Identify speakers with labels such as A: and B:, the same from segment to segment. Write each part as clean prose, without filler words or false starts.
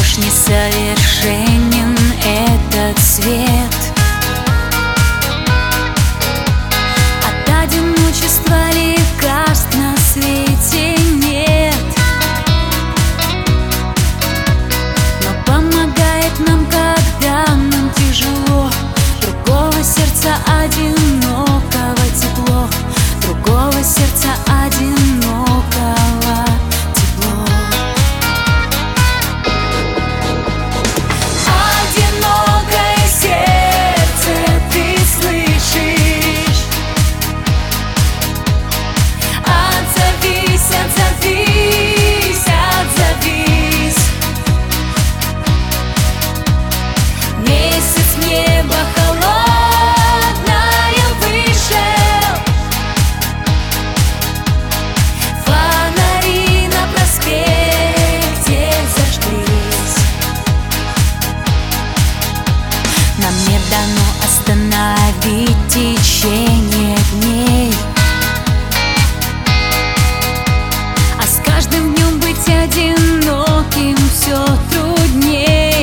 A: уж несовершенен этот свет. От одиночества лекарств на свете нет, но помогает нам, когда нам тяжело. Другого сердца одинокого тепло, другого сердца одинокого тепло. Одинокое сердце, ты слышишь? Отзовись, отзовись, отзовись. Месяц, небо холодное вышел, фонари на проспекте зажглись. Нам не дано остановить течение дней, а с каждым днем быть одиноким все трудней.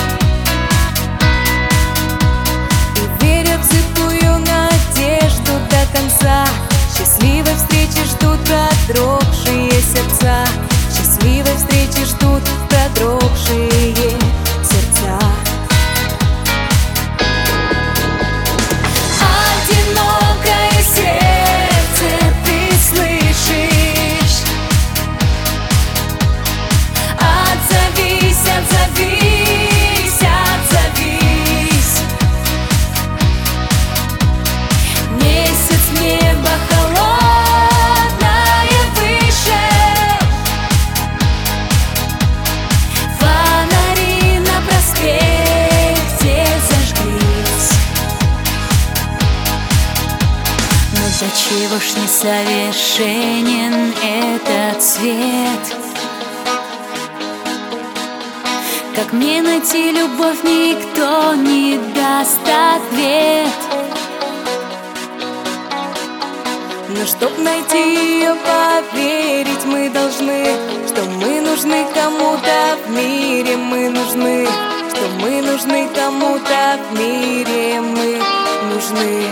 B: И веря в зыбкую надежду до конца, счастливой встречи ждут продрогшие сердца, счастливой встречи ждут продрогшие сердца.
A: Одинокое сердце, ты слышишь? Отзовись, отзовись, отзовись. Месяц, небо холодное вышел, фонари на проспекте зажглись. Но до чего ж несовершенен этот свет? Как мне найти любовь, никто не даст ответ.
B: Но чтоб найти ее, поверить мы должны, что мы нужны кому-то в мире, мы нужны, что мы нужны кому-то в мире, мы нужны.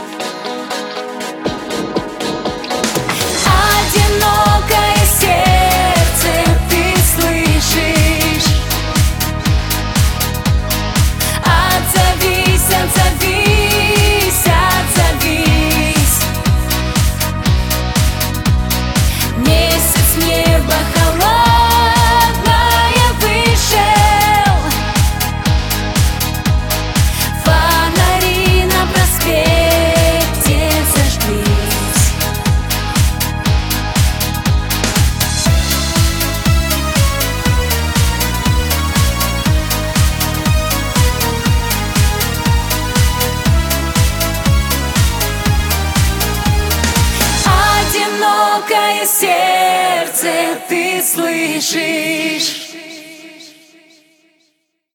A: Одинокое сердце, ты слышишь? Отзовись, отзовись, отзовись. Месяц, небо холодное вышел, фонари на проспекте зажглись. Одинокое сердце, ты слышишь?